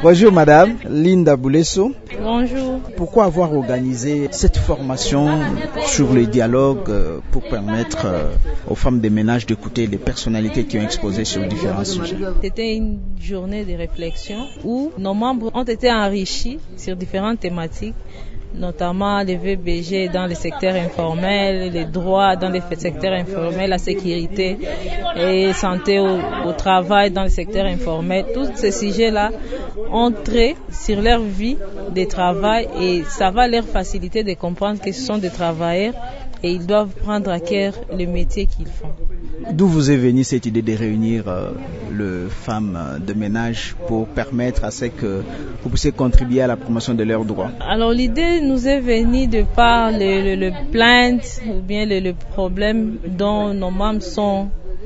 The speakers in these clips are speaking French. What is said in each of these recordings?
Bonjour madame, Linda Boulesso. Bonjour. Pourquoi avoir organisé cette formation sur le dialogue pour permettre aux femmes de ménage d'écouter les personnalités qui ont exposé sur différents sujets? C'était une journée de réflexion où nos membres ont été enrichis sur différentes thématiques, notamment les VBG dans le secteur informel, les droits dans le secteur informel, la sécurité et santé au travail dans le secteur informel. Tous ces sujets-là ont trait sur leur vie de travail et ça va leur faciliter de comprendre que ce sont des travailleurs et ils doivent prendre à cœur le métier qu'ils font. D'où vous est venue cette idée de réunir les femmes de ménage pour permettre à ce que vous puissiez contribuer à la promotion de leurs droits? Alors l'idée nous est venue de par le plainte ou bien le problème dont nos membres sont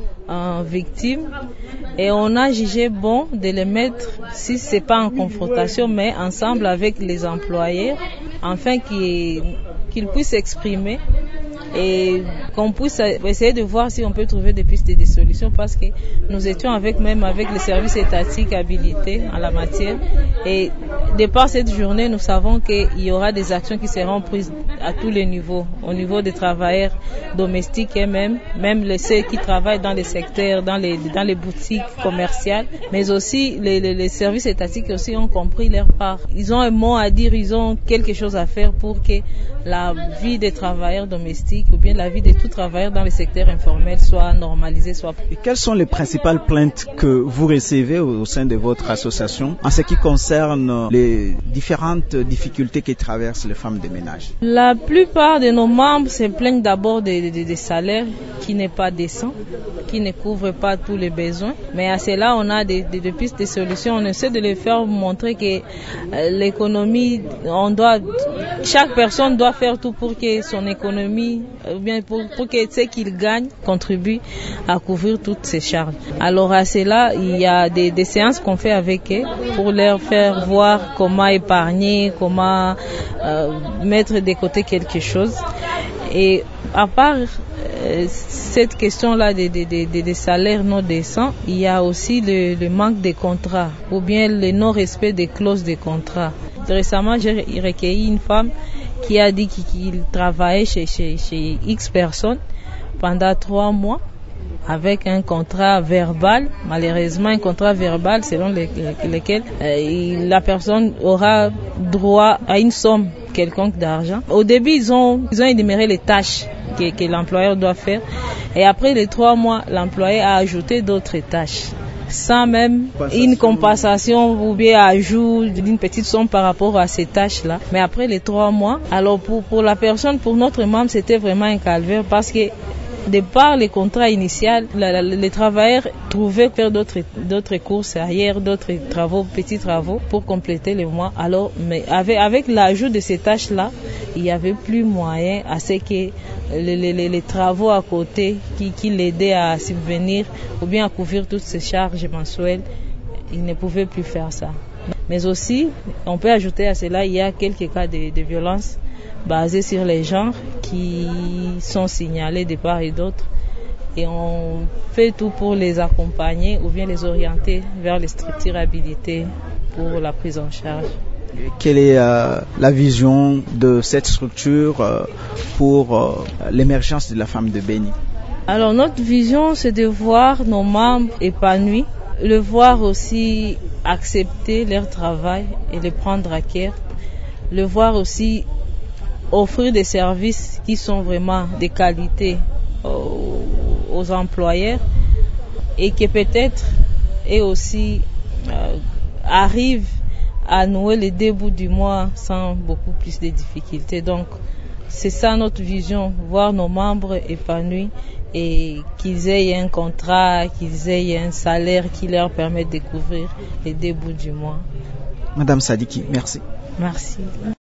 victimes et on a jugé bon de les mettre, si c'est pas en confrontation, mais ensemble avec les employés, afin qu'ils puissent s'exprimer et qu'on puisse essayer de voir si on peut trouver des pistes et des solutions, parce que nous étions avec les services étatiques habilités en la matière et de par cette journée nous savons qu'il y aura des actions qui seront prises à tous les niveaux, au niveau des travailleurs domestiques et même ceux qui travaillent dans les secteurs, dans les boutiques commerciales, mais aussi les services étatiques aussi ont compris leur part. Ils ont un mot à dire, ils ont quelque chose à faire pour que la vie des travailleurs domestiques ou bien la vie de tout travailleur dans le secteur informel soit normalisée, soit prise. Et quelles sont les principales plaintes que vous recevez au sein de votre association en ce qui concerne les différentes difficultés que traversent les femmes de ménage? La plupart de nos membres se plaignent d'abord des salaires qui n'est pas décent, qui ne couvrent pas tous les besoins. Mais à cela, on a des pistes de solutions. On essaie de les faire montrer que l'économie, chaque personne doit faire tout pour que son économie, ou bien pour que ce qu'il gagne contribue à couvrir toutes ses charges. Alors à cela, il y a des séances qu'on fait avec eux pour leur faire voir comment épargner, comment mettre de côté quelque chose. Et à part cette question-là des salaires non décents, il y a aussi le manque de contrats ou bien le non-respect des clauses de contrat. Récemment, j'ai recueilli une femme qui a dit qu'il travaillait chez X personnes pendant 3 mois avec un contrat verbal, malheureusement un contrat verbal selon lequel la personne aura droit à une somme quelconque d'argent. Au début, ils ont énuméré les tâches que l'employeur doit faire et après les 3 mois, l'employé a ajouté d'autres tâches sans même une compensation ou bien ajout d'une petite somme par rapport à ces tâches-là. Mais après les 3 mois, alors pour la personne, pour notre membre, c'était vraiment un calvaire parce que de par les contrats initiaux, les travailleurs trouvaient faire d'autres courses ailleurs, d'autres travaux, petits travaux pour compléter les mois. Alors, mais avec l'ajout de ces tâches-là, il n'y avait plus moyen à ce que les travaux à côté qui l'aidaient à subvenir ou bien à couvrir toutes ces charges mensuelles, ils ne pouvaient plus faire ça. Mais aussi, on peut ajouter à cela, il y a quelques cas de violence basés sur les genres qui sont signalés de part et d'autre et on fait tout pour les accompagner ou bien les orienter vers les structures habilitées pour la prise en charge. Quelle est la vision de cette structure pour l'émergence de la femme de Béni? Alors notre vision, c'est de voir nos membres épanouis, le voir aussi accepter leur travail et le prendre à cœur, le voir aussi offrir des services qui sont vraiment de qualité aux employeurs et que peut-être eux aussi arrivent à nouer les 2 bouts du mois sans beaucoup plus de difficultés. Donc c'est ça notre vision, voir nos membres épanouis et qu'ils aient un contrat, qu'ils aient un salaire qui leur permette de couvrir les 2 bouts du mois. Madame Sadiki, merci. Merci.